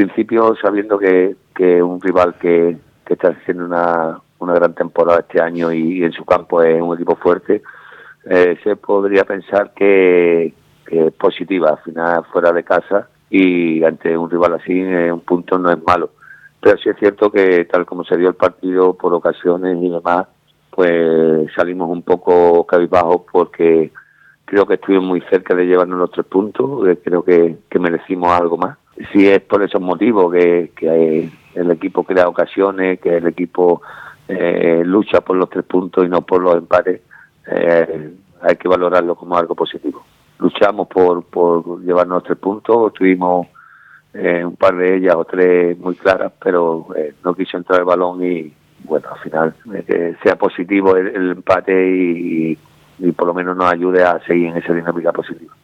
principio sabiendo que un rival que está haciendo una gran temporada este año y en su campo es un equipo fuerte, se podría pensar que es positiva. Al final, fuera de casa y ante un rival así, un punto no es malo. Pero sí es cierto que tal como se dio el partido por ocasiones y demás, pues salimos un poco cabizbajos porque creo que estuvimos muy cerca de llevarnos los 3 puntos. Creo que merecimos algo más. Si es por esos motivos que el equipo crea ocasiones, que el equipo lucha por los 3 puntos y no por los empates, hay que valorarlo como algo positivo. Luchamos por llevarnos 3 puntos, tuvimos un par de ellas o 3 muy claras, pero no quiso entrar el balón y bueno, al final que sea positivo el empate y por lo menos nos ayude a seguir en esa dinámica positiva.